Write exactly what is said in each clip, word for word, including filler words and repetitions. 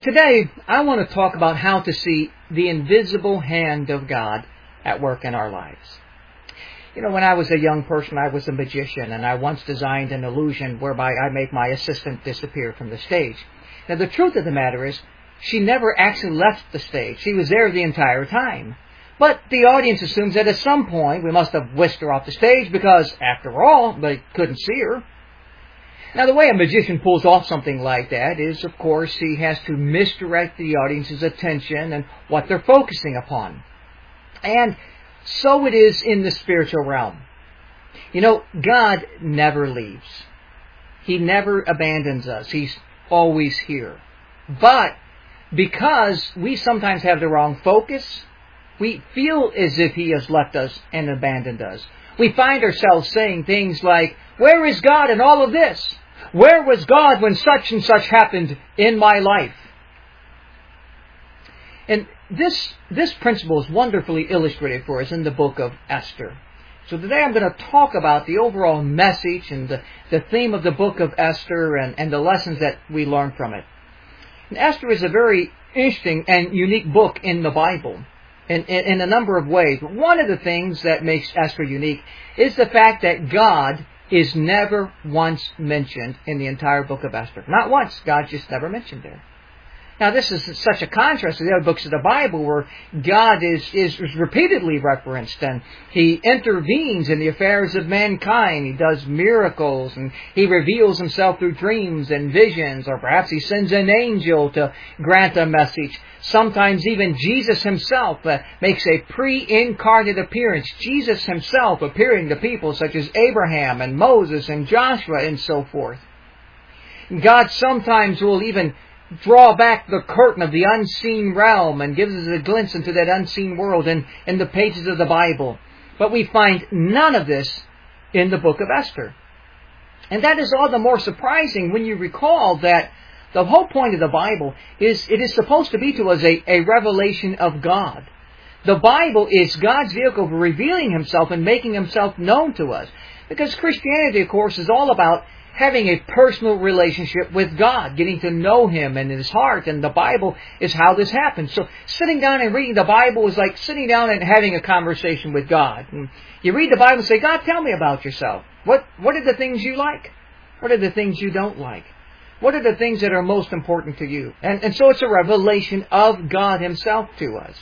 Today, I want to talk about how to see the invisible hand of God at work in our lives. You know, when I was a young person, I was a magician, and I once designed an illusion whereby I make my assistant disappear from the stage. Now, the truth of the matter is, she never actually left the stage. She was there the entire time. But the audience assumes that at some point we must have whisked her off the stage because, after all, they couldn't see her. Now, the way a magician pulls off something like that is, of course, he has to misdirect the audience's attention and what they're focusing upon. And so it is in the spiritual realm. You know, God never leaves. He never abandons us. He's always here. But because we sometimes have the wrong focus, we feel as if He has left us and abandoned us. We find ourselves saying things like, "Where is God in all of this? Where was God when such and such happened in my life?" And this this principle is wonderfully illustrated for us in the book of Esther. So today I'm going to talk about the overall message and the, the theme of the book of Esther and, and the lessons that we learn from it. And Esther is a very interesting and unique book in the Bible in, in, in a number of ways. One of the things that makes Esther unique is the fact that God is never once mentioned in the entire book of Esther. Not once. God just never mentioned there. Now, this is such a contrast to the other books of the Bible where God is, is, is repeatedly referenced and He intervenes in the affairs of mankind. He does miracles and He reveals Himself through dreams and visions, or perhaps He sends an angel to grant a message. Sometimes even Jesus Himself uh, makes a pre-incarnate appearance. Jesus Himself appearing to people such as Abraham and Moses and Joshua and so forth. God sometimes will even draw back the curtain of the unseen realm and gives us a glimpse into that unseen world in, in the pages of the Bible. But we find none of this in the book of Esther. And that is all the more surprising when you recall that the whole point of the Bible is it is supposed to be to us a, a revelation of God. The Bible is God's vehicle for revealing Himself and making Himself known to us. Because Christianity, of course, is all about having a personal relationship with God, getting to know Him and His heart, and the Bible is how this happens. So sitting down and reading the Bible is like sitting down and having a conversation with God. And you read the Bible and say, "God, tell me about yourself. What, what are the things you like? What are the things you don't like? What are the things that are most important to you?" And, and so it's a revelation of God Himself to us.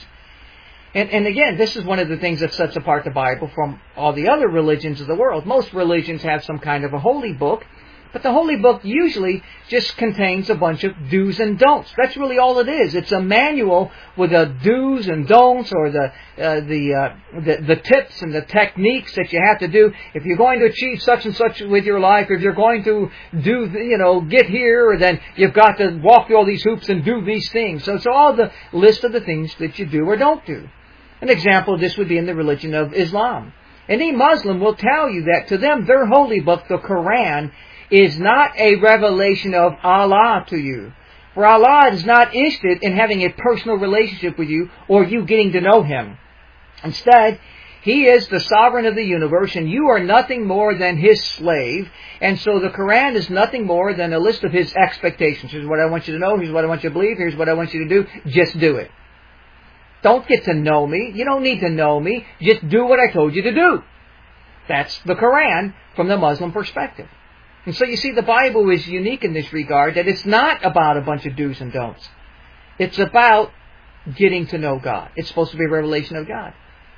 And, and again, this is one of the things that sets apart the Bible from all the other religions of the world. Most religions have some kind of a holy book, but the holy book usually just contains a bunch of do's and don'ts. That's really all it is. It's a manual with the do's and don'ts, or the uh, the, uh, the the tips and the techniques that you have to do if you're going to achieve such and such with your life. If you're going to do, you know, get here, then you've got to walk through all these hoops and do these things. So it's all the list of the things that you do or don't do. An example of this would be in the religion of Islam. Any Muslim will tell you that to them, their holy book, the Quran, is not a revelation of Allah to you. For Allah is not interested in having a personal relationship with you or you getting to know Him. Instead, He is the sovereign of the universe and you are nothing more than His slave. And so the Quran is nothing more than a list of His expectations. Here's what I want you to know. Here's what I want you to believe. Here's what I want you to do. Just do it. Don't get to know me. You don't need to know me. Just do what I told you to do. That's the Quran from the Muslim perspective. And so you see, the Bible is unique in this regard, that it's not about a bunch of do's and don'ts. It's about getting to know God. It's supposed to be a revelation of God.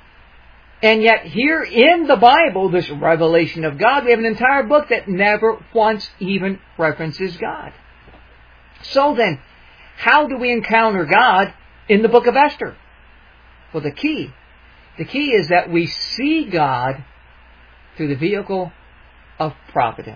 And yet here in the Bible, this revelation of God, we have an entire book that never once even references God. So then, how do we encounter God in the book of Esther? Well, the key, the key is that we see God through the vehicle of providence.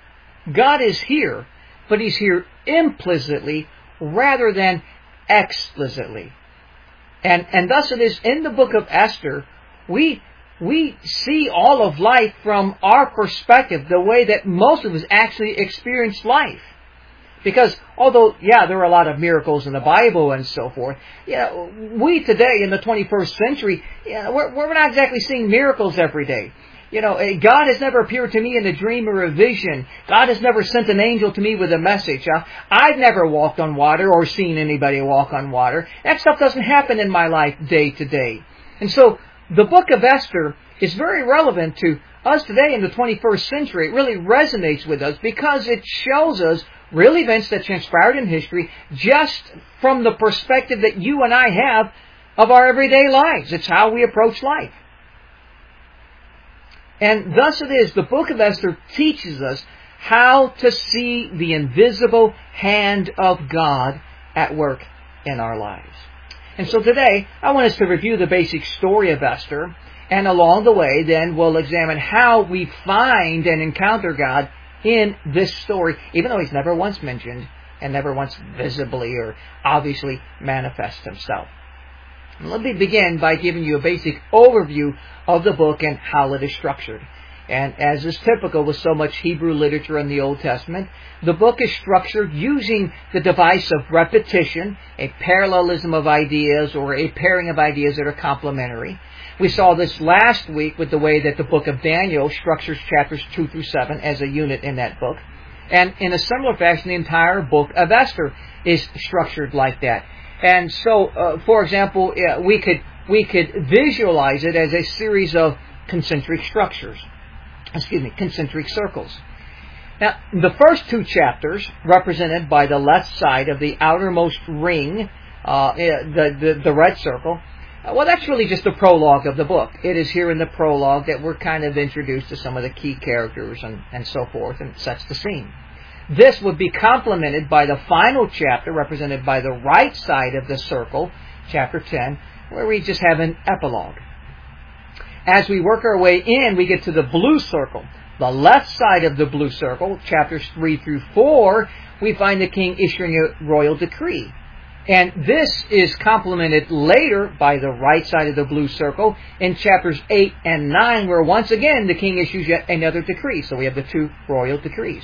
God is here, but He's here implicitly rather than explicitly. And, and thus it is in the book of Esther, we, we see all of life from our perspective, the way that most of us actually experience life. Because although, yeah, there are a lot of miracles in the Bible and so forth, yeah, we today in the twenty-first century, yeah, we're, we're not exactly seeing miracles every day. You know, God has never appeared to me in a dream or a vision. God has never sent an angel to me with a message. Uh, I've never walked on water or seen anybody walk on water. That stuff doesn't happen in my life day to day. And so the book of Esther is very relevant to us today in the twenty-first century. It really resonates with us because it shows us real events that transpired in history just from the perspective that you and I have of our everyday lives. It's how we approach life. And thus it is, the book of Esther teaches us how to see the invisible hand of God at work in our lives. And so today, I want us to review the basic story of Esther, and along the way, then we'll examine how we find and encounter God in this story, even though He's never once mentioned and never once visibly or obviously manifests Himself. Let me begin by giving you a basic overview of the book and how it is structured. And as is typical with so much Hebrew literature in the Old Testament, the book is structured using the device of repetition, a parallelism of ideas, or a pairing of ideas that are complementary. We saw this last week with the way that the book of Daniel structures chapters two through seven as a unit in that book. And in a similar fashion, the entire book of Esther is structured like that. And so, uh, for example, uh, we could we could visualize it as a series of concentric structures. Excuse me, concentric circles. Now, the first two chapters, represented by the left side of the outermost ring, uh, the, the the red circle, uh, well, that's really just the prologue of the book. It is here in the prologue that we're kind of introduced to some of the key characters and, and so forth, and sets the scene. This would be complemented by the final chapter, represented by the right side of the circle, chapter ten, where we just have an epilogue. As we work our way in, we get to the blue circle. The left side of the blue circle, chapters three through four, we find the king issuing a royal decree. And this is complemented later by the right side of the blue circle in chapters eight and nine, where once again the king issues yet another decree. So we have the two royal decrees.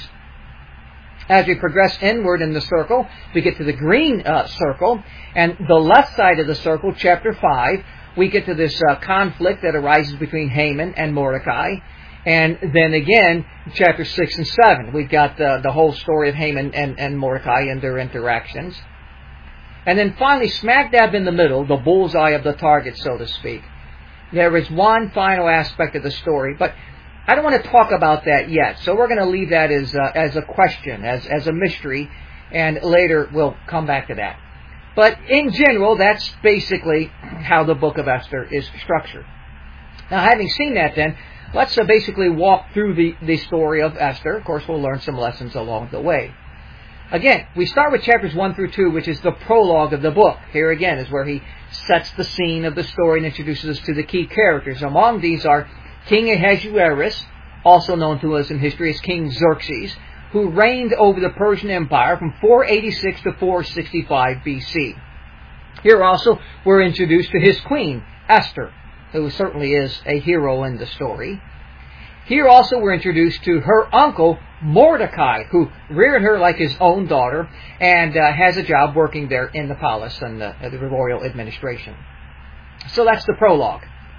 As we progress inward in the circle, we get to the green uh, circle, and the left side of the circle, chapter five, we get to this uh, conflict that arises between Haman and Mordecai. And then again, chapter six and seven, we've got the, the whole story of Haman and, and Mordecai and their interactions. And then finally, smack dab in the middle, the bullseye of the target, so to speak, there is one final aspect of the story, but I don't want to talk about that yet, so we're going to leave that as a, as a question, as, as a mystery, and later we'll come back to that. But in general, that's basically how the book of Esther is structured. Now, having seen that then, let's uh, basically walk through the, the story of Esther. Of course, we'll learn some lessons along the way. Again, we start with chapters one through two, which is the prologue of the book. Here again is where he sets the scene of the story and introduces us to the key characters. Among these are King Ahasuerus, also known to us in history as King Xerxes, who reigned over the Persian Empire from four eighty-six to four sixty-five B C. Here also we're introduced to his queen, Esther, who certainly is a hero in the story. Here also we're introduced to her uncle, Mordecai, who reared her like his own daughter and uh, has a job working there in the palace and the, uh, the royal administration. So that's the prologue.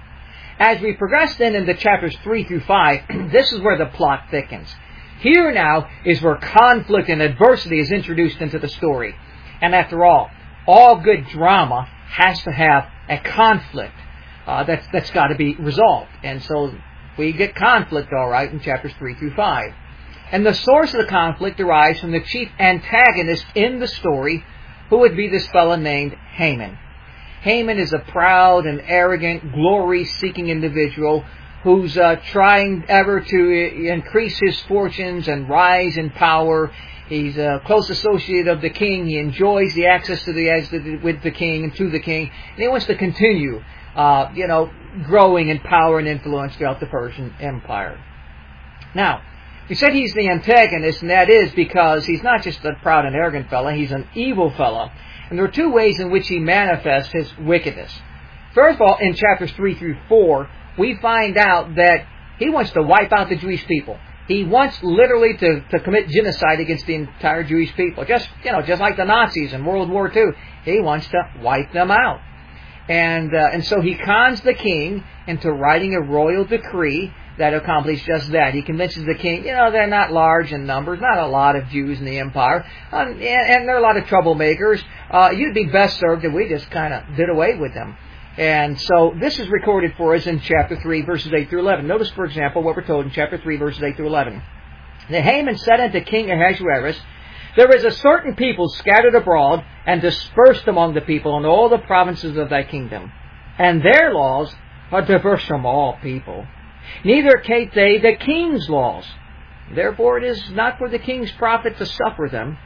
As we progress then into chapters three through five, this is where the plot thickens. Here now is where conflict and adversity is introduced into the story. And after all, all good drama has to have a conflict uh, that's, that's got to be resolved. And so we get conflict, all right, in chapters three through five. And the source of the conflict derives from the chief antagonist in the story, who would be this fellow named Haman. Haman is a proud and arrogant, glory-seeking individual who's uh, trying ever to increase his fortunes and rise in power. He's a close associate of the king. He enjoys the access to the as the, with the king and to the king, and he wants to continue, uh, you know, growing in power and influence throughout the Persian Empire. Now, we said he's the antagonist, and that is because he's not just a proud and arrogant fellow; he's an evil fellow. And there are two ways in which he manifests his wickedness. First of all, in chapters three through four, we find out that he wants to wipe out the Jewish people. He wants literally to, to commit genocide against the entire Jewish people. Just, you know, just like the Nazis in World War Two. He wants to wipe them out. And, uh, and so he cons the king into writing a royal decree that accomplish just that. He convinces the king, you know, they're not large in numbers, not a lot of Jews in the empire, um, and, and there are a lot of troublemakers. Uh, you'd be best served if we just kind of did away with them. And so this is recorded for us in chapter three, verses eight through eleven. Notice, for example, what we're told in chapter three, verses eight through eleven. The Haman said unto King Ahasuerus, There is a certain people scattered abroad and dispersed among the people in all the provinces of thy kingdom, and their laws are diverse from all people. Neither keep they the king's laws. Therefore it is not for the king's profit to suffer them.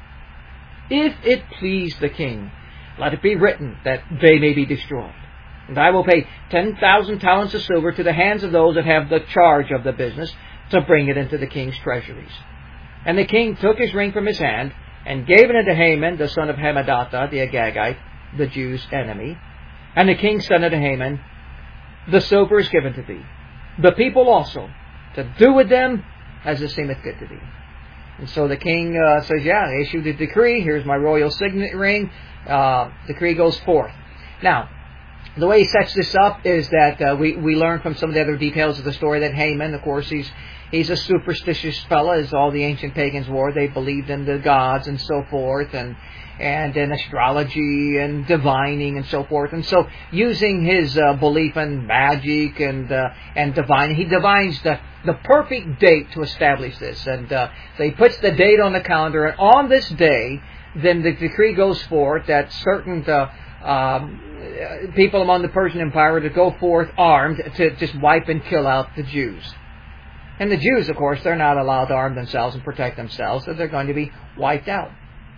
If it please the king, let it be written that they may be destroyed. And I will pay ten thousand talents of silver to the hands of those that have the charge of the business, to bring it into the king's treasuries. And the king took his ring from his hand, and gave it unto Haman, the son of Hammedatha, the Agagite, the Jews' enemy. And the king said unto Haman, The silver is given to thee, the people also, to do with them as it seemeth good to thee. And so the king uh, says, yeah, I issued a decree, here's my royal signet ring, uh, decree goes forth. Now, the way he sets this up is that uh, we, we learn from some of the other details of the story that Haman, of course, he's he's a superstitious fella, as all the ancient pagans were. They believed in the gods and so forth, and and in astrology and divining and so forth. And so, using his uh, belief in magic and uh, and divining, he divines the the perfect date to establish this. And uh, so he puts the date on the calendar, and on this day, then the decree goes forth that certain uh, um, people among the Persian Empire are to go forth armed to just wipe and kill out the Jews. And the Jews, of course, they're not allowed to arm themselves and protect themselves, so they're going to be wiped out.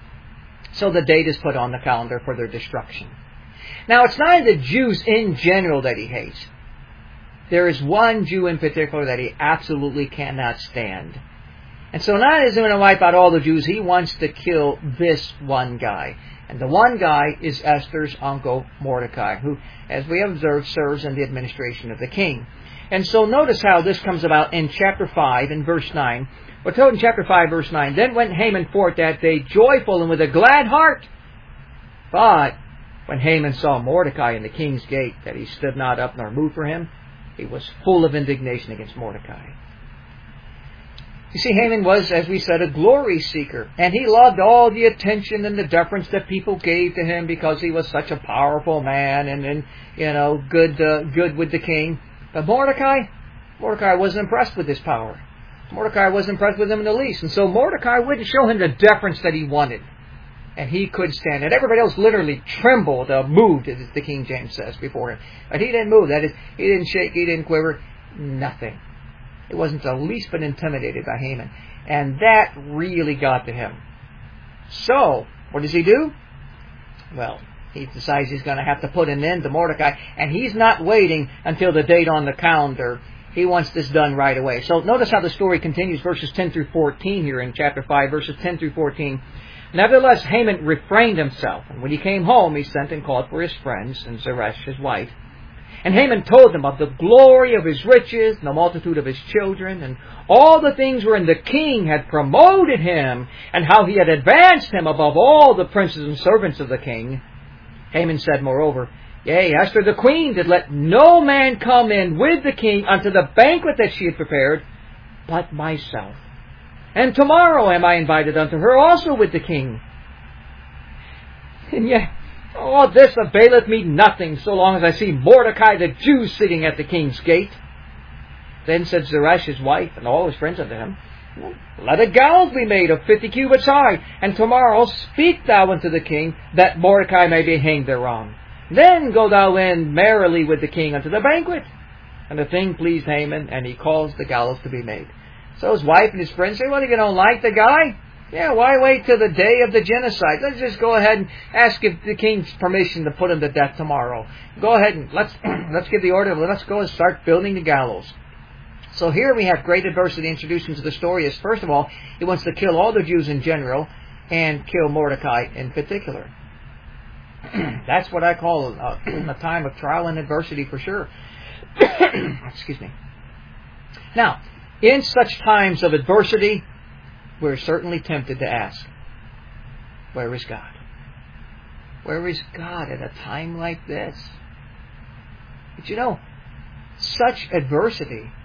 So the date is put on the calendar for their destruction. Now, it's not the Jews in general that he hates. There is one Jew in particular that he absolutely cannot stand. And so not is he going to wipe out all the Jews, he wants to kill this one guy. And the one guy is Esther's uncle, Mordecai, who, as we have observed, serves in the administration of the king. And so notice how this comes about in chapter five, in verse nine. We're told in chapter five, verse nine, Then went Haman forth that day joyful and with a glad heart. But when Haman saw Mordecai in the king's gate, that he stood not up nor moved for him, he was full of indignation against Mordecai. You see, Haman was, as we said, a glory seeker. And he loved all the attention and the deference that people gave to him because he was such a powerful man and, and you know, good, uh, good with the king. But Mordecai, Mordecai wasn't impressed with his power. Mordecai wasn't impressed with him in the least. And so Mordecai wouldn't show him the deference that he wanted. And he could stand it. Everybody else literally trembled, uh, moved, as the King James says, before him. But he didn't move. That is, he didn't shake, he didn't quiver. Nothing. It wasn't the least bit intimidated by Haman. And that really got to him. So, what does he do? Well, he decides he's going to have to put an end to Mordecai. And he's not waiting until the date on the calendar. He wants this done right away. So notice how the story continues, verses ten through fourteen here in chapter five, verses ten through fourteen. Nevertheless, Haman refrained himself. And when he came home, he sent and called for his friends and Zeresh, his wife. And Haman told them of the glory of his riches and the multitude of his children and all the things wherein the king had promoted him and how he had advanced him above all the princes and servants of the king. Haman said, moreover, Yea, Esther the queen did let no man come in with the king unto the banquet that she had prepared, but myself. And tomorrow am I invited unto her also with the king. And yet, all this availeth me nothing, so long as I see Mordecai the Jew sitting at the king's gate. Then said Zeresh his wife, and all his friends unto him, Let a gallows be made of fifty cubits high, and tomorrow speak thou unto the king, that Mordecai may be hanged thereon. Then go thou in merrily with the king unto the banquet. And the thing pleased Haman, and he caused the gallows to be made. So his wife and his friends say, well, you don't like the guy? Yeah, why wait till the day of the genocide? Let's just go ahead and ask if the king's permission to put him to death tomorrow. Go ahead and let's let's give the order. Let's go and start building the gallows. So here we have great adversity introduced into the story. Is first of all, he wants to kill all the Jews in general and kill Mordecai in particular. That's what I call a, a time of trial and adversity for sure. Excuse me. Now, in such times of adversity, we're certainly tempted to ask, where is God? Where is God at a time like this? But you know, such adversity,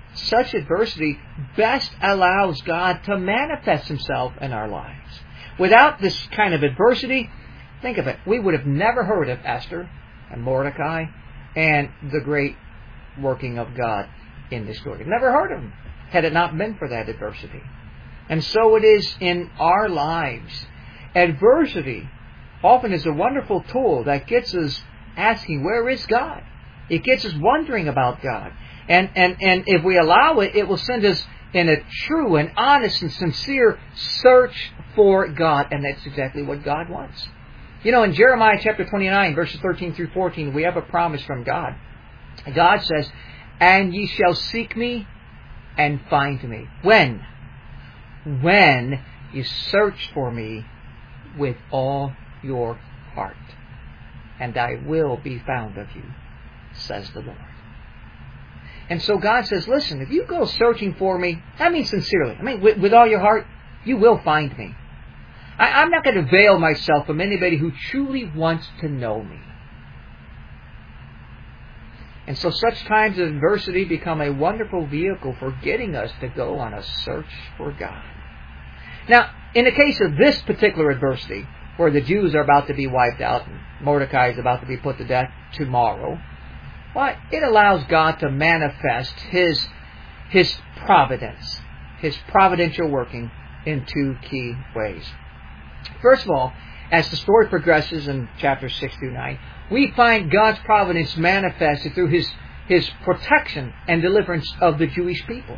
such adversity best allows God to manifest Himself in our lives. Without this kind of adversity, think of it, we would have never heard of Esther and Mordecai and the great working of God in this story. Never heard of them had it not been for that adversity. And so it is in our lives. Adversity often is a wonderful tool that gets us asking, where is God? It gets us wondering about God. And, and, and if we allow it, it will send us in a true and honest and sincere search for God. And that's exactly what God wants. You know, in Jeremiah chapter twenty-nine, verses thirteen through fourteen, we have a promise from God. God says, and ye shall seek me and find me. When? When you search for me with all your heart. And I will be found of you, says the Lord. And so God says, listen, if you go searching for me, I mean sincerely, I mean with, with all your heart, you will find me. I, I'm not going to veil myself from anybody who truly wants to know me. And so such times of adversity become a wonderful vehicle for getting us to go on a search for God. Now, in the case of this particular adversity, where the Jews are about to be wiped out and Mordecai is about to be put to death tomorrow, well, it allows God to manifest His, His providence, His providential working in two key ways. First of all, as the story progresses in chapters six through nine, we find God's providence manifested through His, His protection and deliverance of the Jewish people.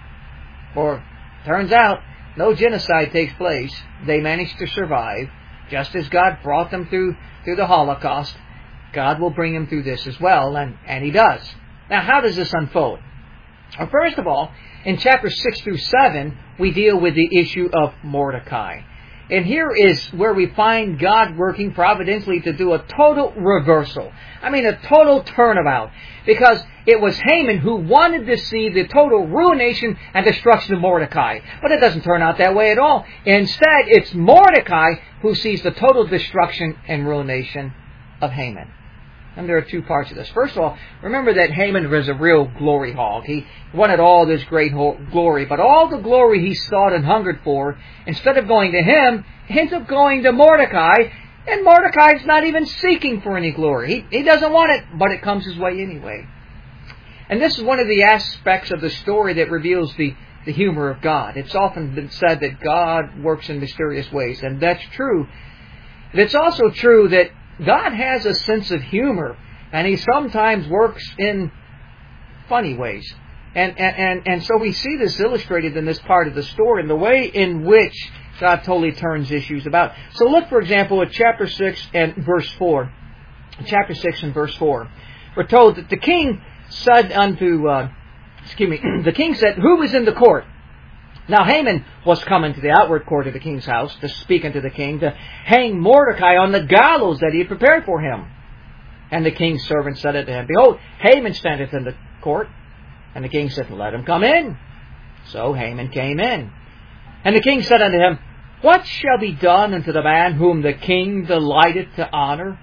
For it turns out, no genocide takes place. They manage to survive. Just as God brought them through, through the Holocaust, God will bring them through this as well, and, and He does. Now, how does this unfold? Well, first of all, in chapters six through seven, we deal with the issue of Mordecai. And here is where we find God working providentially to do a total reversal. I mean, a total turnabout. Because it was Haman who wanted to see the total ruination and destruction of Mordecai. But it doesn't turn out that way at all. Instead, it's Mordecai who sees the total destruction and ruination of Haman. And there are two parts of this. First of all, remember that Haman was a real glory hog. He wanted all this great glory, but all the glory he sought and hungered for, instead of going to him, ends up going to Mordecai, and Mordecai's not even seeking for any glory. He, he doesn't want it, but it comes his way anyway. And this is one of the aspects of the story that reveals the, the humor of God. It's often been said that God works in mysterious ways, and that's true. But it's also true that God has a sense of humor, and He sometimes works in funny ways. And, and, and, and so we see this illustrated in this part of the story, and the way in which God totally turns issues about. So look, for example, at chapter six and verse four. Chapter six and verse four. We're told that the king said unto, uh, excuse me, the king said, who is in the court? Now Haman was coming to the outward court of the king's house to speak unto the king, to hang Mordecai on the gallows that he had prepared for him. And the king's servant said unto him, behold, Haman standeth in the court. And the king said, let him come in. So Haman came in. And the king said unto him, what shall be done unto the man whom the king delighteth to honor?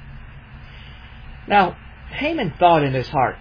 Now, Haman thought in his heart,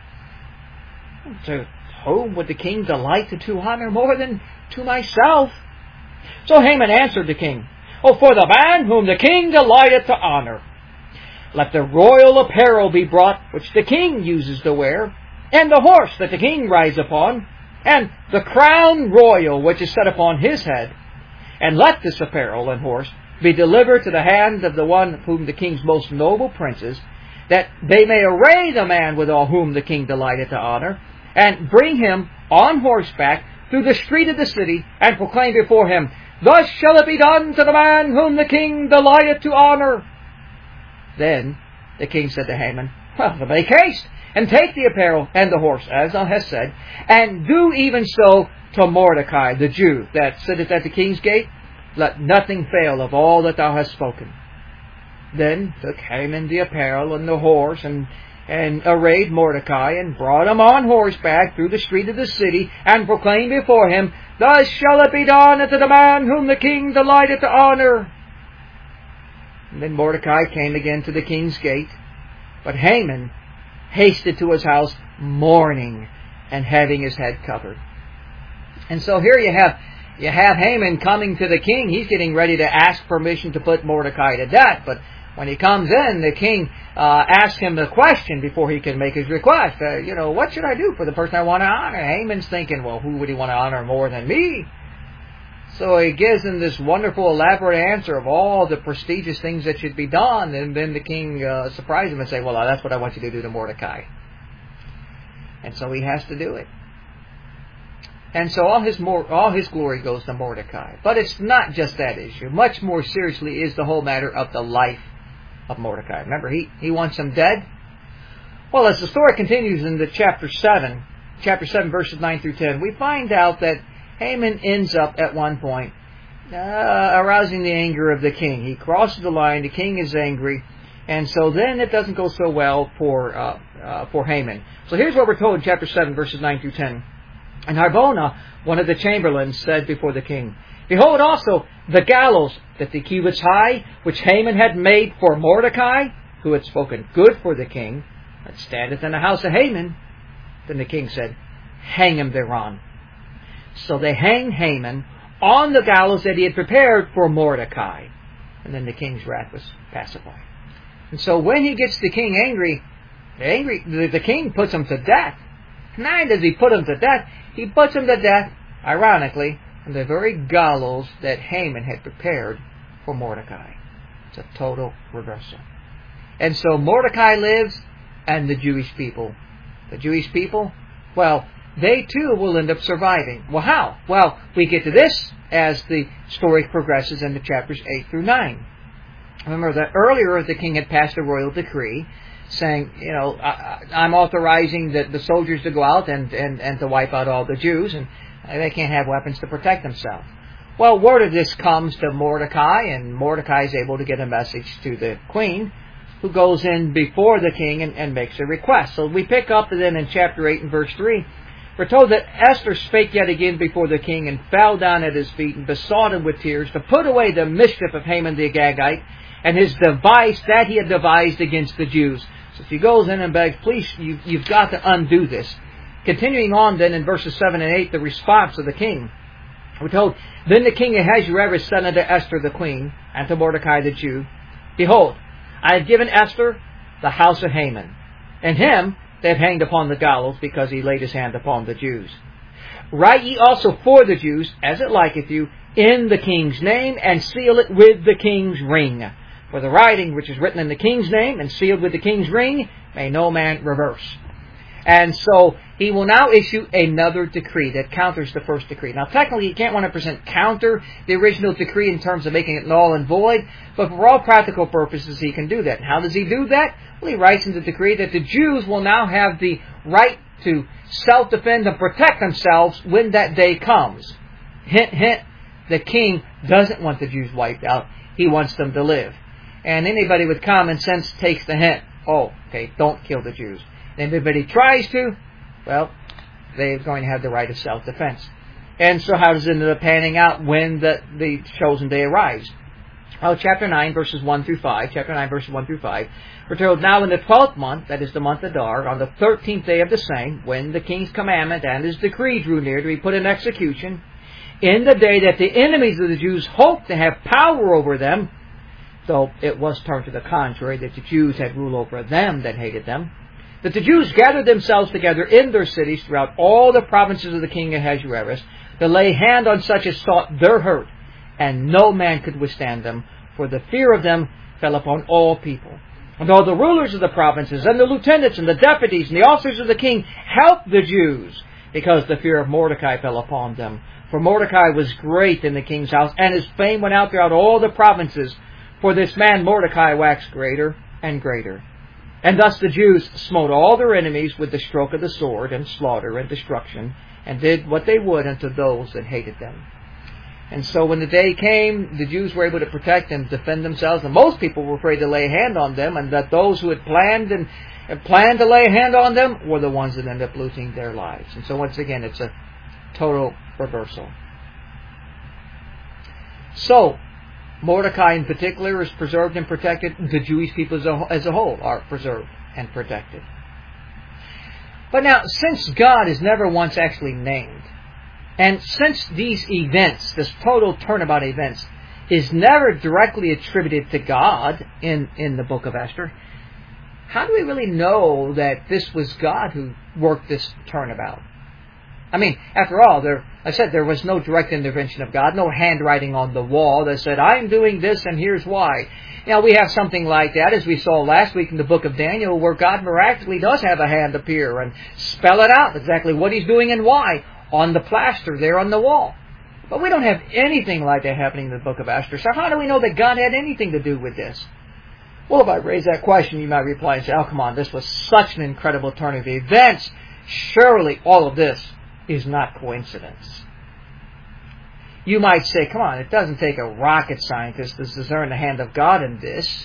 to whom would the king delight to honor more than to myself? So Haman answered the king, oh, for the man whom the king delighteth to honor. Let the royal apparel be brought, which the king uses to wear, and the horse that the king rides upon, and the crown royal which is set upon his head. And let this apparel and horse be delivered to the hand of the one whom the king's most noble princes, that they may array the man withal whom the king delighteth to honor, and bring him on horseback through the street of the city, and proclaim before him, thus shall it be done to the man whom the king delighteth to honor. Then the king said to Haman, well, make haste, and take the apparel and the horse, as thou hast said, and do even so to Mordecai the Jew, that sitteth at the king's gate. Let nothing fail of all that thou hast spoken. Then took Haman the apparel and the horse, and and arrayed Mordecai, and brought him on horseback through the street of the city, and proclaimed before him, thus shall it be done unto the man whom the king delighteth to honor. And then Mordecai came again to the king's gate, but Haman hasted to his house mourning, and having his head covered. And so here you have you have Haman coming to the king. He's getting ready to ask permission to put Mordecai to death. But when he comes in, the king uh, asks him the question before he can make his request. Uh, you know, what should I do for the person I want to honor? Haman's thinking, well, who would he want to honor more than me? So he gives him this wonderful, elaborate answer of all the prestigious things that should be done. And then the king uh, surprises him and says, well, that's what I want you to do to Mordecai. And so he has to do it. And so all his more, all his glory goes to Mordecai. But it's not just that issue. Much more seriously is the whole matter of the life of Mordecai. Remember, he, he wants him dead. Well, as the story continues in the chapter seven, chapter seven, verses nine through ten, we find out that Haman ends up at one point uh, arousing the anger of the king. He crosses the line. The king is angry. And so then it doesn't go so well for uh, uh, for Haman. So here's what we're told in chapter seven, verses nine through ten. And Harbona, one of the chamberlains, said before the king, behold also the gallows that the cubits high, which Haman had made for Mordecai, who had spoken good for the king, that standeth in the house of Haman. Then the king said, hang him thereon. So they hanged Haman on the gallows that he had prepared for Mordecai. And then the king's wrath was pacified. And so when he gets the king angry, the, angry, the, the king puts him to death. Not does he put him to death, he puts him to death, ironically, on the very gallows that Haman had prepared for Mordecai. It's a total reversal. And so Mordecai lives, and the Jewish people. The Jewish people, well, they too will end up surviving. Well, how? Well, we get to this as the story progresses into chapters eight through nine. Remember that earlier the king had passed a royal decree saying, you know, I, I'm authorizing the, the soldiers to go out and, and, and to wipe out all the Jews, and they can't have weapons to protect themselves. Well, word of this comes to Mordecai, and Mordecai is able to get a message to the queen, who goes in before the king and, and makes a request. So we pick up then in chapter eight and verse three. We're told that Esther spake yet again before the king, and fell down at his feet, and besought him with tears to put away the mischief of Haman the Agagite, and his device that he had devised against the Jews. So she goes in and begs, please, you, you've got to undo this. Continuing on then in verses seven and eight, the response of the king. We're told, then the king Ahasuerus said unto Esther the queen, and to Mordecai the Jew, behold, I have given Esther the house of Haman, and him they have hanged upon the gallows, because he laid his hand upon the Jews. Write ye also for the Jews, as it liketh you, in the king's name, and seal it with the king's ring. For the writing which is written in the king's name, and sealed with the king's ring, may no man reverse. And so he will now issue another decree that counters the first decree. Now technically he can't one hundred percent counter the original decree in terms of making it null and void, but for all practical purposes he can do that. And how does he do that? Well, he writes in the decree that the Jews will now have the right to self-defend and protect themselves when that day comes. Hint, hint, the king doesn't want the Jews wiped out. He wants them to live. And anybody with common sense takes the hint. Oh, okay, don't kill the Jews. And if anybody tries to, well, they're going to have the right of self-defense. And so how does it end up panning out when the, the chosen day arrives? Well, chapter nine, verses one through five, chapter nine, verses one through five, we're told, now in the twelfth month, that is the month of Adar, on the thirteenth day of the same, when the king's commandment and his decree drew near to be put in execution, in the day that the enemies of the Jews hoped to have power over them, though it was turned to the contrary, that the Jews had rule over them that hated them, that the Jews gathered themselves together in their cities throughout all the provinces of the king Ahasuerus, to lay hand on such as sought their hurt, and no man could withstand them, for the fear of them fell upon all people. And all the rulers of the provinces, and the lieutenants, and the deputies, and the officers of the king helped the Jews, because the fear of Mordecai fell upon them. For Mordecai was great in the king's house, and his fame went out throughout all the provinces. For this man Mordecai waxed greater and greater. And thus the Jews smote all their enemies with the stroke of the sword, and slaughter and destruction, and did what they would unto those that hated them. And so when the day came, the Jews were able to protect and defend themselves, and most people were afraid to lay a hand on them, and that those who had planned and had planned to lay a hand on them were the ones that ended up losing their lives. And so once again, it's a total reversal. So, Mordecai in particular is preserved and protected. The Jewish people as a, as a whole are preserved and protected. But now, since God is never once actually named, and since these events, this total turnabout events, is never directly attributed to God in, in the book of Esther, how do we really know that this was God who worked this turnabout? I mean, after all, there, I said there was no direct intervention of God, no handwriting on the wall that said, I'm doing this and here's why. Now, we have something like that, as we saw last week in the book of Daniel, where God miraculously does have a hand appear and spell it out, exactly what He's doing and why, on the plaster there on the wall. But we don't have anything like that happening in the book of Esther. So how do we know that God had anything to do with this? Well, if I raise that question, you might reply and say, oh, come on, this was such an incredible turn of events. Surely all of this is not coincidence. You might say, come on, it doesn't take a rocket scientist to discern the hand of God in this.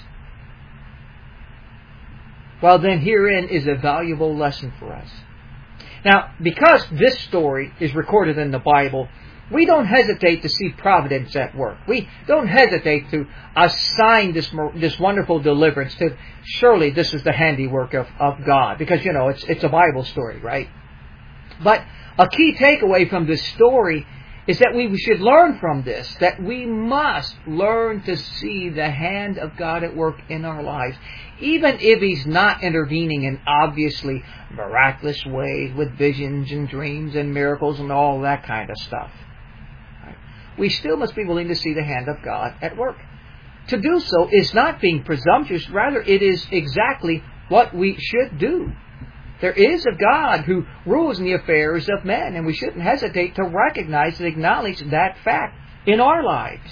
Well, then herein is a valuable lesson for us. Now, because this story is recorded in the Bible, we don't hesitate to see providence at work. We don't hesitate to assign this this wonderful deliverance to, surely this is the handiwork of, of God. Because, you know, it's it's a Bible story, right? But a key takeaway from this story is that we should learn from this, that we must learn to see the hand of God at work in our lives, even if He's not intervening in obviously miraculous ways with visions and dreams and miracles and all that kind of stuff. Right? We still must be willing to see the hand of God at work. To do so is not being presumptuous, rather it is exactly what we should do. There is a God who rules in the affairs of men, and we shouldn't hesitate to recognize and acknowledge that fact in our lives.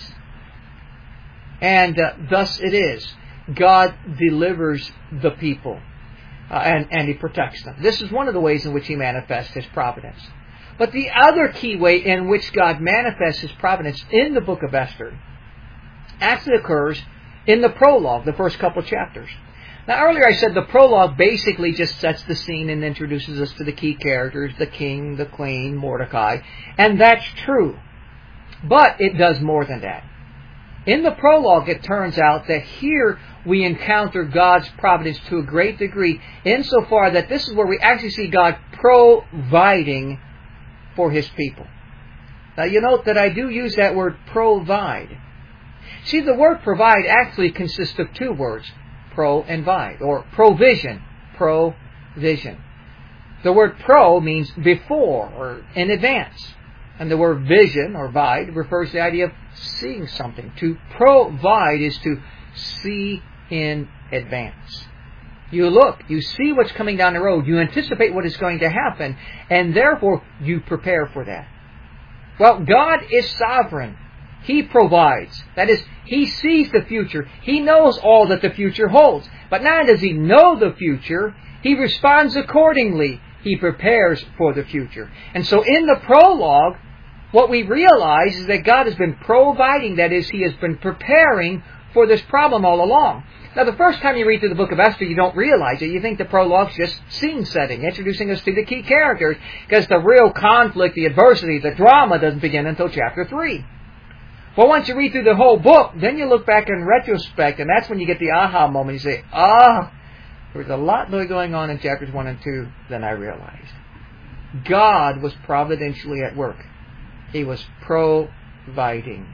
And uh, thus it is. God delivers the people, uh, and, and He protects them. This is one of the ways in which He manifests His providence. But the other key way in which God manifests His providence in the book of Esther actually occurs in the prologue, the first couple chapters. Now, earlier I said the prologue basically just sets the scene and introduces us to the key characters, the king, the queen, Mordecai, and that's true. But it does more than that. In the prologue, it turns out that here we encounter God's providence to a great degree, insofar that this is where we actually see God providing for His people. Now, you note that I do use that word provide. See, the word provide actually consists of two words. Pro and vide, or provision, provision. The word pro means before or in advance. And the word vision or vide refers to the idea of seeing something. To provide is to see in advance. You look, you see what's coming down the road, you anticipate what is going to happen, and therefore you prepare for that. Well, God is sovereign. He provides. That is, He sees the future. He knows all that the future holds. But not only does He know the future, He responds accordingly. He prepares for the future. And so in the prologue, what we realize is that God has been providing. That is, He has been preparing for this problem all along. Now, the first time you read through the book of Esther, you don't realize it. You think the prologue's just scene setting, introducing us to the key characters, because the real conflict, the adversity, the drama doesn't begin until chapter three. Well, once you read through the whole book, then you look back in retrospect, and that's when you get the aha moment. You say, ah, there was a lot more going on in chapters one and two than I realized. God was providentially at work. He was providing.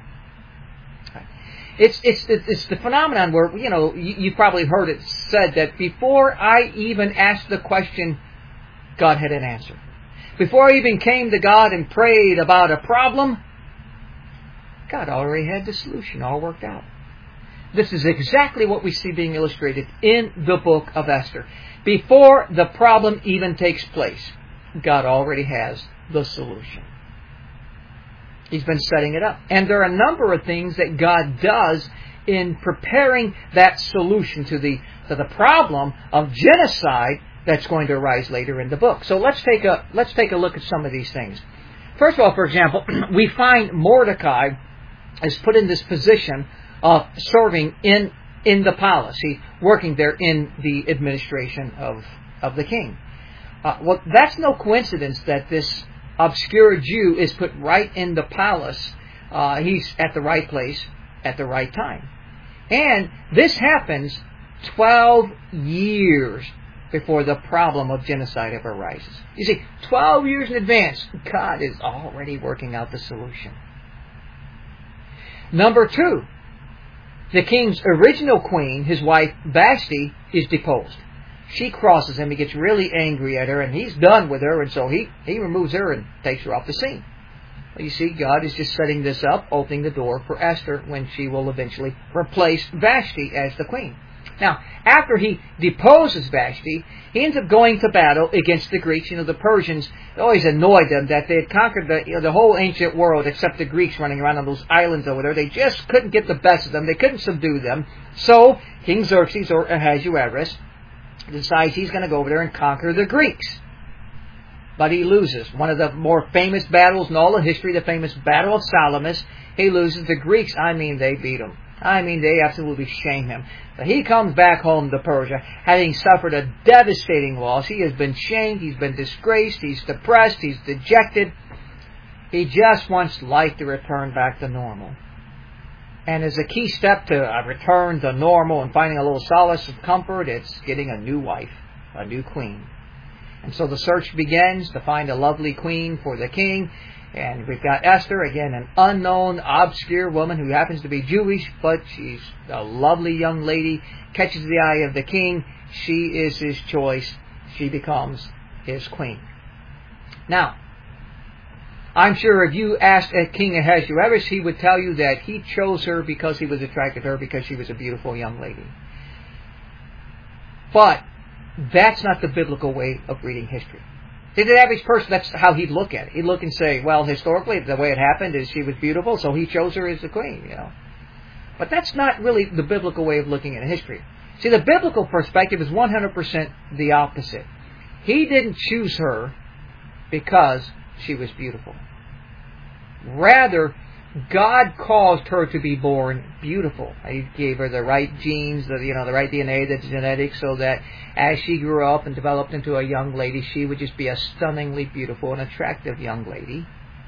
It's, it's, it's the phenomenon where, you know, you, you've probably heard it said that before I even asked the question, God had an answer. Before I even came to God and prayed about a problem, God already had the solution all worked out. This is exactly what we see being illustrated in the book of Esther. Before the problem even takes place, God already has the solution. He's been setting it up. And there are a number of things that God does in preparing that solution to the, to the problem of genocide that's going to arise later in the book. So let's take a, let's take a look at some of these things. First of all, for example, we find Mordecai is put in this position of serving in in the palace. He's working there in the administration of, of the king. Uh, well, that's no coincidence that this obscure Jew is put right in the palace. Uh, he's at the right place at the right time. And this happens twelve years before the problem of genocide ever arises. You see, twelve years in advance, God is already working out the solution. Number two, the king's original queen, his wife Vashti, is deposed. She crosses him, he gets really angry at her, and he's done with her, and so he, he removes her and takes her off the scene. Well, you see, God is just setting this up, opening the door for Esther when she will eventually replace Vashti as the queen. Now, after he deposes Vashti, he ends up going to battle against the Greeks. You know, the Persians, it always annoyed them that they had conquered the, you know, the whole ancient world except the Greeks running around on those islands over there. They just couldn't get the best of them. They couldn't subdue them. So, King Xerxes, or Ahasuerus, decides he's going to go over there and conquer the Greeks. But he loses. One of the more famous battles in all of history, the famous Battle of Salamis, he loses. The Greeks, I mean, they beat him. I mean, they absolutely shame him. So he comes back home to Persia, having suffered a devastating loss. He has been shamed, he's been disgraced, he's depressed, he's dejected. He just wants life to return back to normal. And as a key step to a return to normal and finding a little solace and comfort, it's getting a new wife, a new queen. And so the search begins to find a lovely queen for the king. And we've got Esther, again, an unknown, obscure woman who happens to be Jewish, but she's a lovely young lady, catches the eye of the king. She is his choice. She becomes his queen. Now, I'm sure if you asked King Ahasuerus, he would tell you that he chose her because he was attracted to her because she was a beautiful young lady. But that's not the biblical way of reading history. See, the average person, that's how he'd look at it. He'd look and say, well, historically, the way it happened is she was beautiful, so he chose her as the queen, you know. But that's not really the biblical way of looking at history. See, the biblical perspective is one hundred percent the opposite. He didn't choose her because she was beautiful. Rather, God caused her to be born beautiful. He gave her the right genes, the, you know, the right D N A, the genetics, so that as she grew up and developed into a young lady, she would just be a stunningly beautiful and attractive young lady,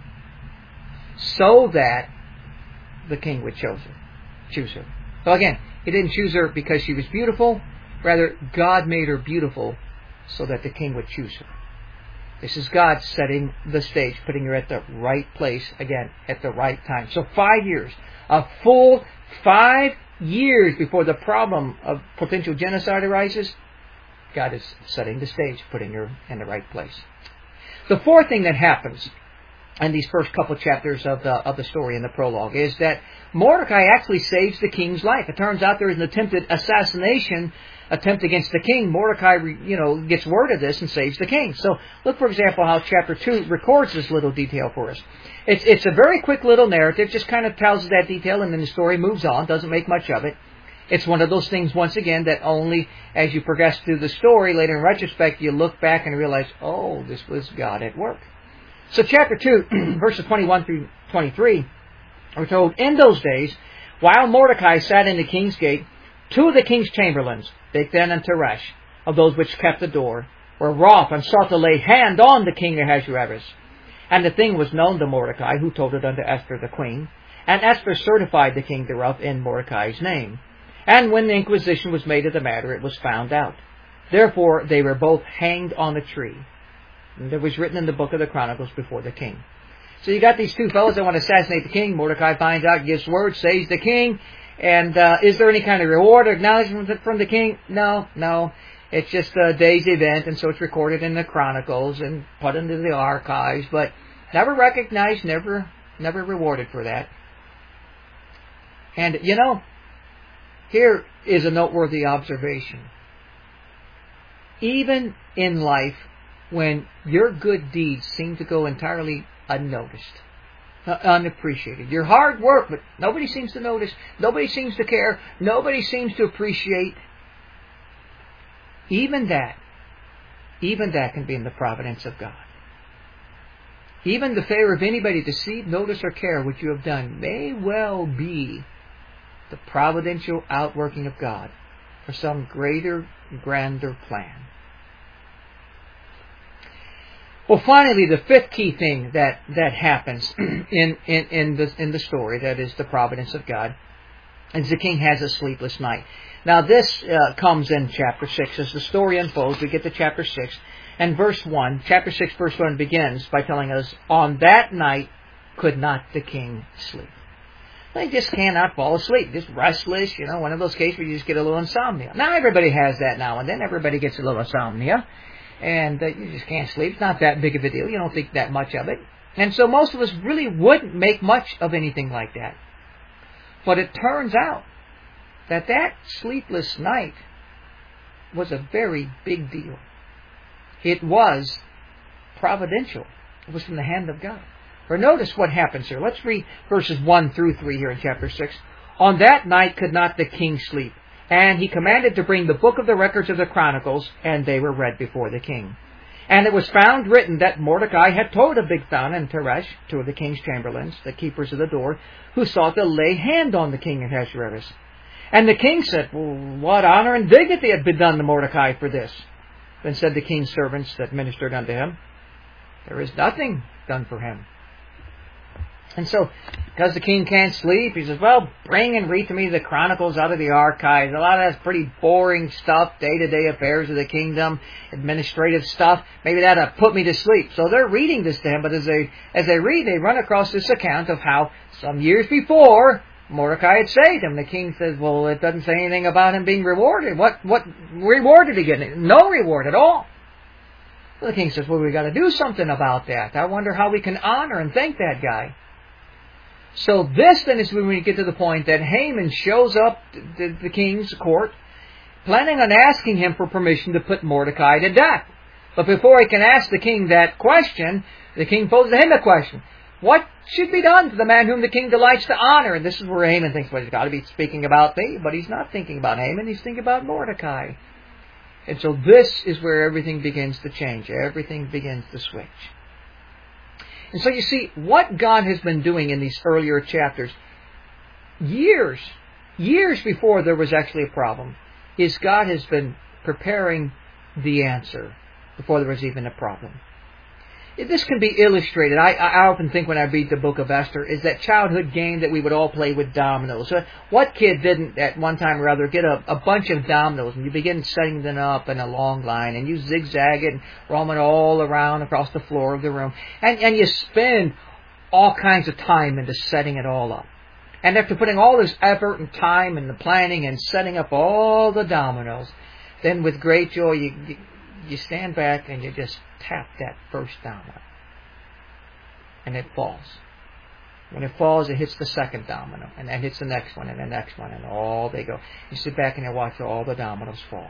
so that the king would choose her. Choose her. So again, he didn't choose her because she was beautiful. Rather, God made her beautiful so that the king would choose her. This is God setting the stage, putting her at the right place, again, at the right time. So five years, a full five years before the problem of potential genocide arises, God is setting the stage, putting her in the right place. The fourth thing that happens in these first couple chapters of the of the story in the prologue is that Mordecai actually saves the king's life. It turns out there is an attempted assassination attempt against the king. Mordecai, you know, gets word of this and saves the king. So look, for example, how chapter two records this little detail for us. It's it's a very quick little narrative, just kind of tells us that detail, and then the story moves on, doesn't make much of it. It's one of those things, once again, that only as you progress through the story, later in retrospect, you look back and realize, oh, this was God at work. So chapter two, verses twenty-one through twenty-three, we're told, in those days, while Mordecai sat in the king's gate, two of the king's chamberlains, Bigthan and Teresh, of those which kept the door, were wroth and sought to lay hand on the king Ahasuerus. And the thing was known to Mordecai, who told it unto Esther the queen. And Esther certified the king thereof in Mordecai's name. And when the inquisition was made of the matter, it was found out. Therefore they were both hanged on a tree. And it was written in the book of the Chronicles before the king. So you got these two fellows that want to assassinate the king. Mordecai finds out, gives word, saves the king. And uh, is there any kind of reward or acknowledgement from the king? No, no. It's just a day's event, and so it's recorded in the Chronicles and put into the archives, but never recognized, never, never rewarded for that. And, you know, here is a noteworthy observation. Even in life, when your good deeds seem to go entirely unnoticed, uh, unappreciated, your hard work, but nobody seems to notice, nobody seems to care, nobody seems to appreciate, even that, even that can be in the providence of God. Even the failure of anybody to see, notice, or care what you have done may well be the providential outworking of God for some greater, grander plan. Well, finally, the fifth key thing that, that happens in, in, in, the, in the story, that is the providence of God, And the king has a sleepless night. Now this uh, comes in chapter six. As the story unfolds, we get to chapter six. And verse one, chapter six, verse one begins by telling us, on that night could not the king sleep. They just cannot fall asleep. Just restless, you know, one of those cases where you just get a little insomnia. Now everybody has that now and then. Everybody gets a little insomnia. And uh, you just can't sleep. It's not that big of a deal. You don't think that much of it. And so most of us really wouldn't make much of anything like that. But it turns out that that sleepless night was a very big deal. It was providential. It was from the hand of God. For notice what happens here. Let's read verses one through three here in chapter six. On that night could not the king sleep, and he commanded to bring the book of the records of the Chronicles, and they were read before the king. And it was found written that Mordecai had told of Bigthan and Teresh, two of the king's chamberlains, the keepers of the door, who sought to lay hand on the king Ahasuerus. And the king said, well, what honor and dignity had been done to Mordecai for this? Then said the king's servants that ministered unto him, there is nothing done for him. And so, because the king can't sleep, he says, well, bring and read to me the chronicles out of the archives. A lot of that's pretty boring stuff, day-to-day affairs of the kingdom, administrative stuff. Maybe that'll put me to sleep. So they're reading this to him, but as they as they read, they run across this account of how some years before, Mordecai had saved him. The king says, well, it doesn't say anything about him being rewarded. What, what reward did he get? No reward at all. Well, the king says, well, we've got to do something about that. I wonder how we can honor and thank that guy. So this then is when we get to the point that Haman shows up to the king's court, planning on asking him for permission to put Mordecai to death. But before he can ask the king that question, the king poses him a question. What should be done to the man whom the king delights to honor? And this is where Haman thinks, well, he's got to be speaking about me. But he's not thinking about Haman, he's thinking about Mordecai. And so this is where everything begins to change. Everything begins to switch. And so you see, what God has been doing in these earlier chapters, years, years before there was actually a problem, is God has been preparing the answer before there was even a problem. This can be illustrated. I, I often think when I read the book of Esther is that childhood game that we would all play with dominoes. What kid didn't at one time or other get a, a bunch of dominoes and you begin setting them up in a long line and you zigzag it and roam it all around across the floor of the room. And, and you spend all kinds of time into setting it all up. And after putting all this effort and time into planning and setting up all the dominoes, then with great joy you, you, you stand back and you just tap that first domino. And it falls. When it falls, it hits the second domino. And then hits the next one and the next one. And all they go. You sit back and you watch all the dominoes fall.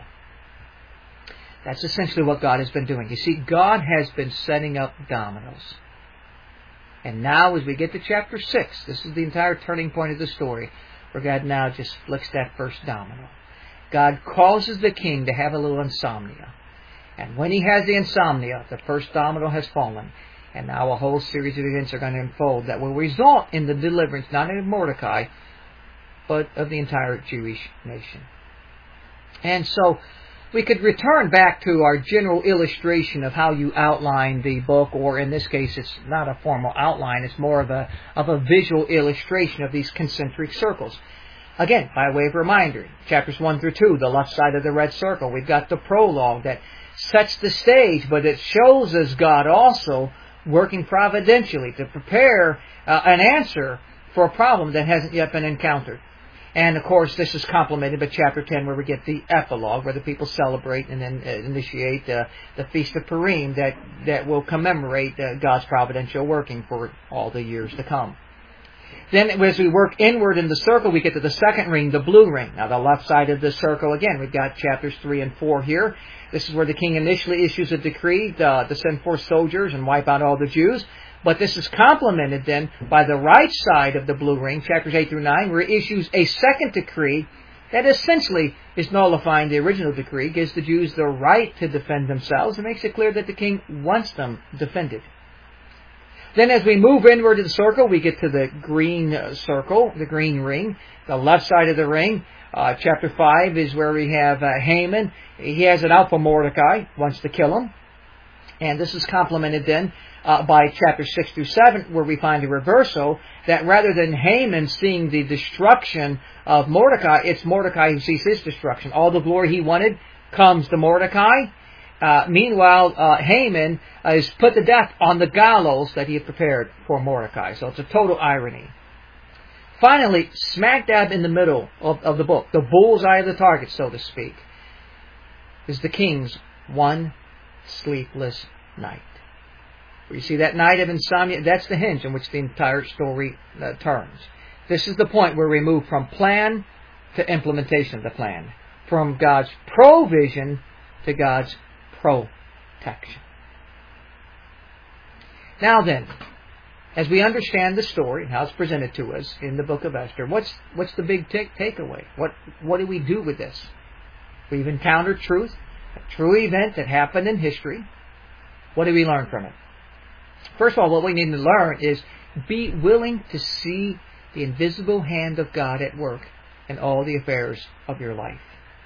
That's essentially what God has been doing. You see, God has been setting up dominoes. And now as we get to chapter six, this is the entire turning point of the story, where God now just flicks that first domino. God causes the king to have a little insomnia. And when he has the insomnia, the first domino has fallen. And now a whole series of events are going to unfold that will result in the deliverance, not only of Mordecai, but of the entire Jewish nation. And so we could return back to our general illustration of how you outline the book, or in this case it's not a formal outline, it's more of a, of a visual illustration of these concentric circles. Again, by way of reminder, chapters one through two, the left side of the red circle, we've got the prologue that sets the stage, but it shows us God also working providentially to prepare uh, an answer for a problem that hasn't yet been encountered. And of course, this is complemented by chapter ten, where we get the epilogue, where the people celebrate and then uh, initiate uh, the Feast of Purim that, that will commemorate uh, God's providential working for all the years to come. Then as we work inward in the circle, we get to the second ring, the blue ring. Now the left side of the circle, again, we've got chapters three and four here. This is where the king initially issues a decree to, to send forth soldiers and wipe out all the Jews. But this is complemented then by the right side of the blue ring, chapters eight through nine, where it issues a second decree that essentially is nullifying the original decree, gives the Jews the right to defend themselves, and makes it clear that the king wants them defended. Then as we move inward to the circle, we get to the green circle, the green ring, the left side of the ring. Uh, chapter five is where we have uh, Haman. He has it out for Mordecai, wants to kill him. And this is complemented then uh, by chapter six through seven, where we find a reversal, that rather than Haman seeing the destruction of Mordecai, it's Mordecai who sees his destruction. All the glory he wanted comes to Mordecai. Uh, meanwhile, uh, Haman uh, is put to death on the gallows that he had prepared for Mordecai. So it's a total irony. Finally, smack dab in the middle of, of the book, the bullseye of the target, so to speak, is the king's one sleepless night. Where you see that night of insomnia, that's the hinge on which the entire story uh, turns. This is the point where we move from plan to implementation of the plan. From God's provision to God's protection. Now then, as we understand the story and how it's presented to us in the book of Esther, what's what's the big take, takeaway? What what do we do with this? We've encountered truth, a true event that happened in history. What do we learn from it? First of all, what we need to learn is be willing to see the invisible hand of God at work in all the affairs of your life.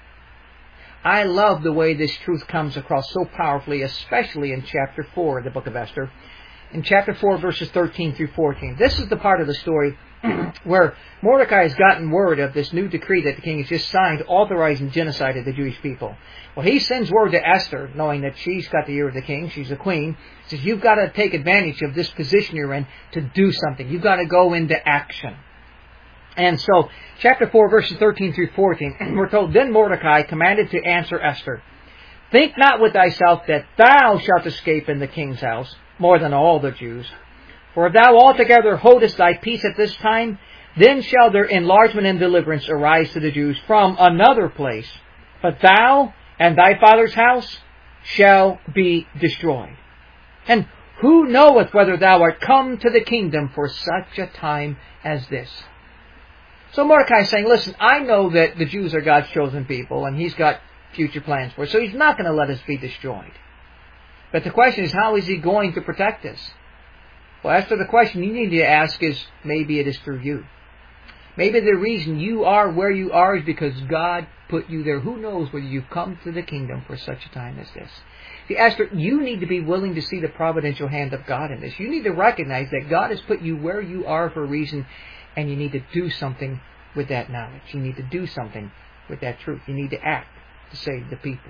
I love the way this truth comes across so powerfully, especially in chapter four of the book of Esther. In chapter four, verses thirteen through fourteen. This is the part of the story where Mordecai has gotten word of this new decree that the king has just signed authorizing genocide of the Jewish people. Well, he sends word to Esther, knowing that she's got the ear of the king, she's a queen, says, you've got to take advantage of this position you're in to do something. You've got to go into action. And so, chapter four, verses thirteen through fourteen, we're told, Then Mordecai commanded to answer Esther, Think not with thyself that thou shalt escape in the king's house, more than all the Jews. For if thou altogether holdest thy peace at this time, then shall their enlargement and deliverance arise to the Jews from another place. But thou and thy father's house shall be destroyed. And who knoweth whether thou art come to the kingdom for such a time as this? So Mordecai is saying, listen, I know that the Jews are God's chosen people, and He's got future plans for us, so He's not going to let us be destroyed. But the question is, how is He going to protect us? Well, as to the question you need to ask is, maybe it is through you. Maybe the reason you are where you are is because God put you there. Who knows whether you've come to the kingdom for such a time as this? See, Esther, you need to be willing to see the providential hand of God in this. You need to recognize that God has put you where you are for a reason, and you need to do something with that knowledge. You need to do something with that truth. You need to act to save the people.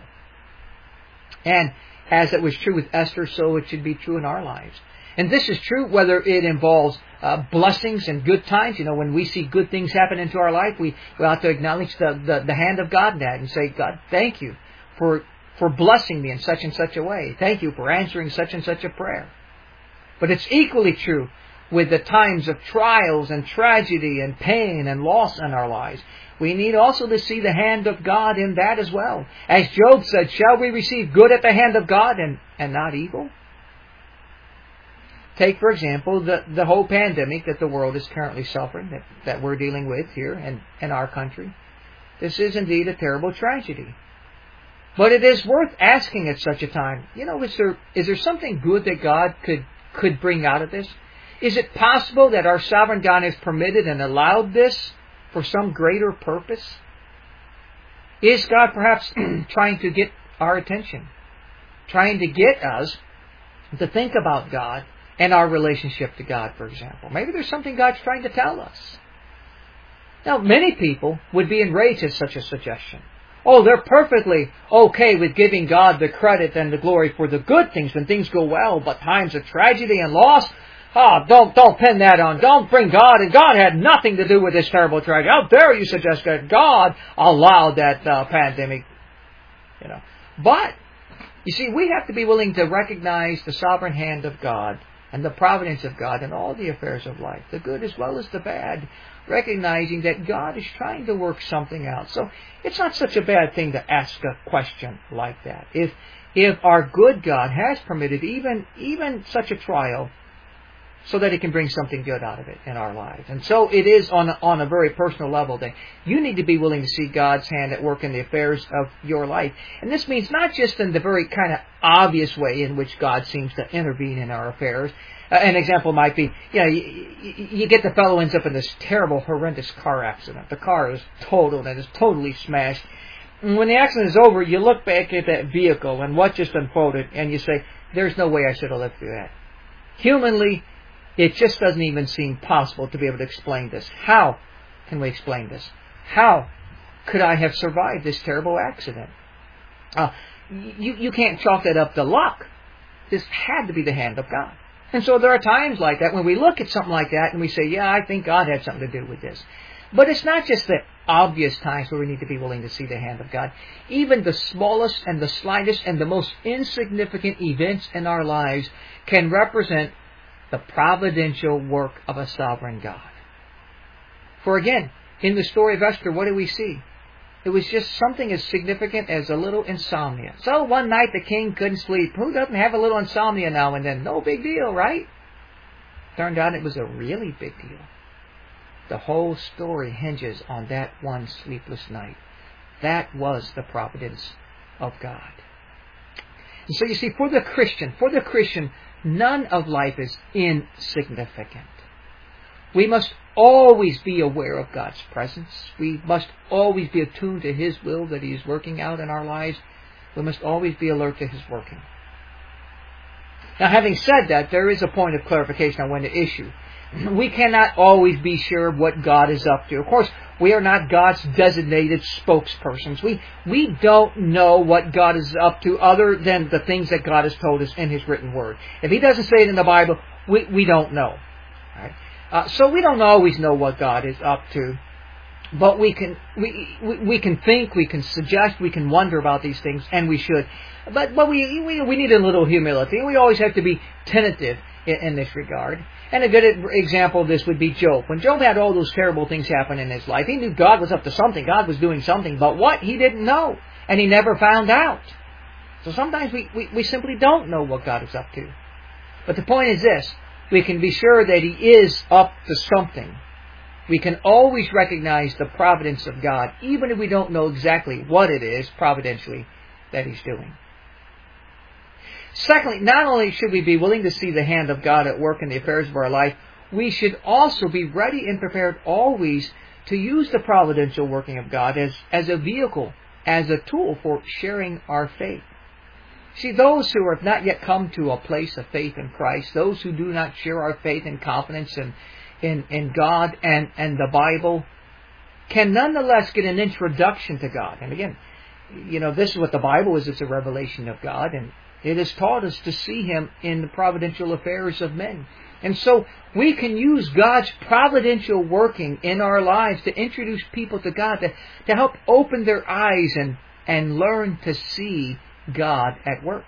And as it was true with Esther, so it should be true in our lives. And this is true whether it involves uh, blessings and good times. You know, when we see good things happen into our life, we, we ought to acknowledge the, the, the hand of God in that and say, God, thank you for, for blessing me in such and such a way. Thank you for answering such and such a prayer. But it's equally true with the times of trials and tragedy and pain and loss in our lives. We need also to see the hand of God in that as well. As Job said, shall we receive good at the hand of God and, and not evil? Take, for example, the, the whole pandemic that the world is currently suffering, that, that we're dealing with here in, in our country. This is indeed a terrible tragedy. But it is worth asking at such a time, you know, is there is there something good that God could, could bring out of this? Is it possible that our sovereign God has permitted and allowed this for some greater purpose? Is God perhaps trying to get our attention? Trying to get us to think about God and our relationship to God, for example. Maybe there's something God's trying to tell us. Now, many people would be enraged at such a suggestion. Oh, they're perfectly okay with giving God the credit and the glory for the good things when things go well, but times of tragedy and loss, ah, oh, don't don't pin that on. Don't bring God, and God had nothing to do with this terrible tragedy. How dare you suggest that God allowed that uh, pandemic? You know, but you see, we have to be willing to recognize the sovereign hand of God and the providence of God in all the affairs of life, the good as well as the bad, recognizing that God is trying to work something out. So it's not such a bad thing to ask a question like that. If if our good God has permitted even even such a trial, so that He can bring something good out of it in our lives. And so it is on a, on a very personal level that you need to be willing to see God's hand at work in the affairs of your life. And this means not just in the very kind of obvious way in which God seems to intervene in our affairs. Uh, an example might be, you know, you, you, you get the fellow ends up in this terrible, horrendous car accident. The car is totaled and is totally smashed. And when the accident is over, you look back at that vehicle and what just unfolded, and you say, there's no way I should have lived through that. Humanly, it just doesn't even seem possible to be able to explain this. How can we explain this? How could I have survived this terrible accident? Uh, you, you can't chalk that up to luck. This had to be the hand of God. And so there are times like that when we look at something like that and we say, yeah, I think God had something to do with this. But it's not just the obvious times where we need to be willing to see the hand of God. Even the smallest and the slightest and the most insignificant events in our lives can represent the providential work of a sovereign God. For again, in the story of Esther, what do we see? It was just something as significant as a little insomnia. So one night the king couldn't sleep. Who doesn't have a little insomnia now and then? No big deal, right? Turned out it was a really big deal. The whole story hinges on that one sleepless night. That was the providence of God. And so you see, for the Christian, for the Christian, none of life is insignificant. We must always be aware of God's presence. We must always be attuned to His will that He is working out in our lives. We must always be alert to His working. Now, having said that, there is a point of clarification I want to issue. We cannot always be sure of what God is up to. Of course, we are not God's designated spokespersons. We we don't know what God is up to other than the things that God has told us in His written Word. If He doesn't say it in the Bible, we, we don't know. All right? Uh, so we don't always know what God is up to. But we can we, we we can think, we can suggest, we can wonder about these things, and we should. But but we we, we need a little humility. We always have to be tentative in, in this regard. And a good example of this would be Job. When Job had all those terrible things happen in his life, he knew God was up to something. God was doing something. But what? He didn't know. And he never found out. So sometimes we, we, we simply don't know what God is up to. But the point is this. We can be sure that He is up to something. We can always recognize the providence of God, even if we don't know exactly what it is, providentially, that He's doing. Secondly, not only should we be willing to see the hand of God at work in the affairs of our life, we should also be ready and prepared always to use the providential working of God as, as a vehicle, as a tool for sharing our faith. See, those who have not yet come to a place of faith in Christ, those who do not share our faith and confidence in, in, in God and, and the Bible, can nonetheless get an introduction to God. And again, you know, this is what the Bible is. It's a revelation of God, and it has taught us to see Him in the providential affairs of men. And so we can use God's providential working in our lives to introduce people to God, to, to help open their eyes and, and learn to see God at work.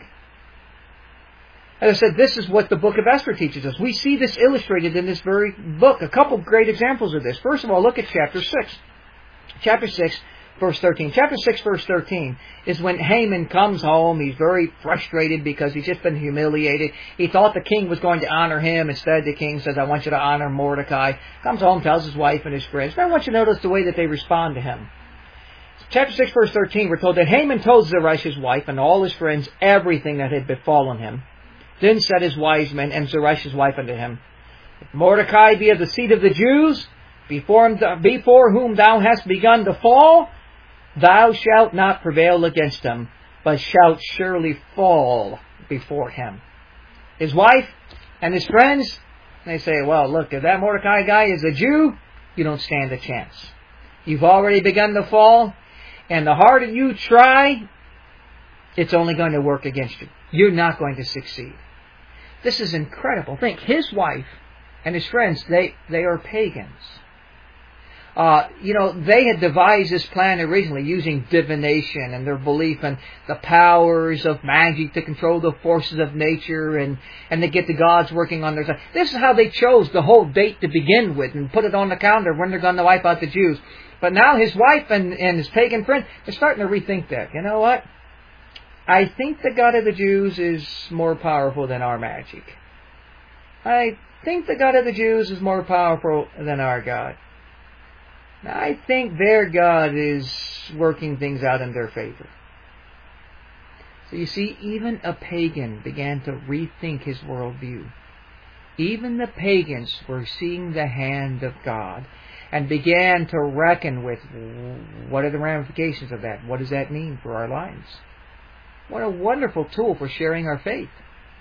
As I said, this is what the book of Esther teaches us. We see this illustrated in this very book. A couple of great examples of this. First of all, look at chapter six. Chapter six, verse thirteen. Chapter six, verse thirteen is when Haman comes home. He's very frustrated because he's just been humiliated. He thought the king was going to honor him. Instead, the king says, I want you to honor Mordecai. Comes home, tells his wife and his friends. But I want you to notice the way that they respond to him. Chapter six, verse thirteen, we're told that Haman told Zeresh, his wife, and all his friends everything that had befallen him. Then said his wise men and Zeresh, his wife, unto him, If Mordecai be of the seed of the Jews, before, before whom thou hast begun to fall, thou shalt not prevail against him, but shalt surely fall before him. His wife and his friends, they say, well, look, if that Mordecai guy is a Jew, you don't stand a chance. You've already begun to fall, and the harder you try, it's only going to work against you. You're not going to succeed. This is incredible. Think, his wife and his friends, they, they are pagans. Uh, you know, they had devised this plan originally using divination and their belief in the powers of magic to control the forces of nature and, and to get the gods working on their side. This is how they chose the whole date to begin with and put it on the calendar when they're going to wipe out the Jews. But now his wife and, and his pagan friend are starting to rethink that. You know what? I think the God of the Jews is more powerful than our magic. I think the God of the Jews is more powerful than our God. I think their God is working things out in their favor. So you see, even a pagan began to rethink his worldview. Even the pagans were seeing the hand of God and began to reckon with what are the ramifications of that? What does that mean for our lives? What a wonderful tool for sharing our faith.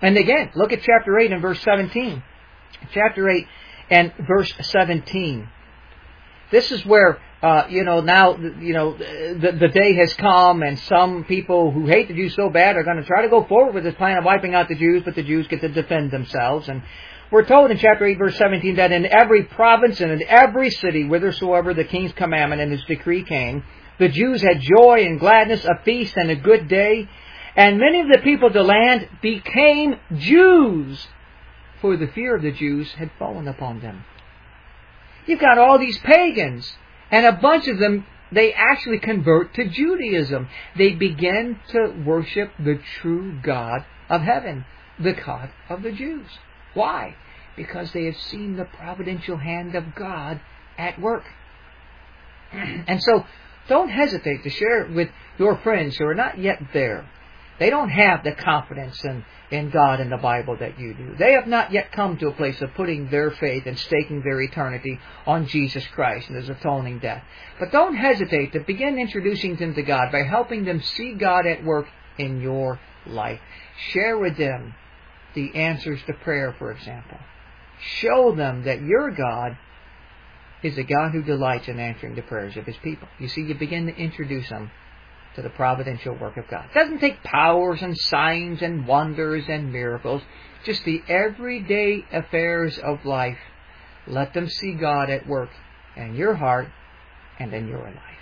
And again, look at chapter eight and verse seventeen. Chapter eight and verse seventeen. This is where, uh, you know, now, you know, the, the day has come, and some people who hate the Jews so bad are going to try to go forward with this plan of wiping out the Jews, but the Jews get to defend themselves. And we're told in chapter eight, verse seventeen, that in every province and in every city, whithersoever the king's commandment and his decree came, the Jews had joy and gladness, a feast and a good day. And many of the people of the land became Jews, for the fear of the Jews had fallen upon them. You've got all these pagans, and a bunch of them, they actually convert to Judaism. They begin to worship the true God of heaven, the God of the Jews. Why? Because they have seen the providential hand of God at work. And so, don't hesitate to share with your friends who are not yet there. They don't have the confidence in, in God and the Bible that you do. They have not yet come to a place of putting their faith and staking their eternity on Jesus Christ and His atoning death. But don't hesitate to begin introducing them to God by helping them see God at work in your life. Share with them the answers to prayer, for example. Show them that your God is a God who delights in answering the prayers of His people. You see, you begin to introduce them to the providential work of God. It doesn't take powers and signs and wonders and miracles. Just the everyday affairs of life. Let them see God at work in your heart and in your life.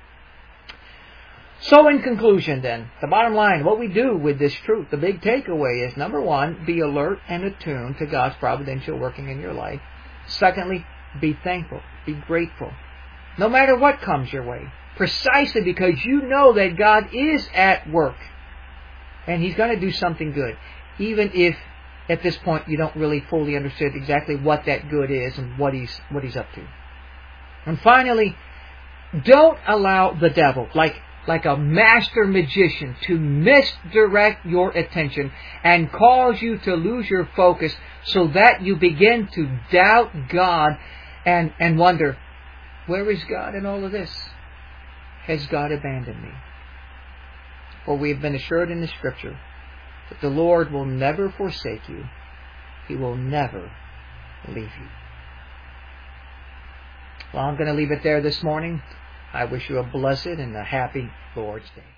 So in conclusion then, the bottom line, what we do with this truth, the big takeaway is, number one, be alert and attuned to God's providential working in your life. Secondly, be thankful, be grateful, no matter what comes your way. Precisely because you know that God is at work. And He's going to do something good. Even if at this point you don't really fully understand exactly what that good is and what He's what He's up to. And finally, don't allow the devil, like, like a master magician, to misdirect your attention and cause you to lose your focus so that you begin to doubt God and, and wonder, where is God in all of this? Has God abandoned me? For we have been assured in the Scripture that the Lord will never forsake you. He will never leave you. Well, I'm going to leave it there this morning. I wish you a blessed and a happy Lord's Day.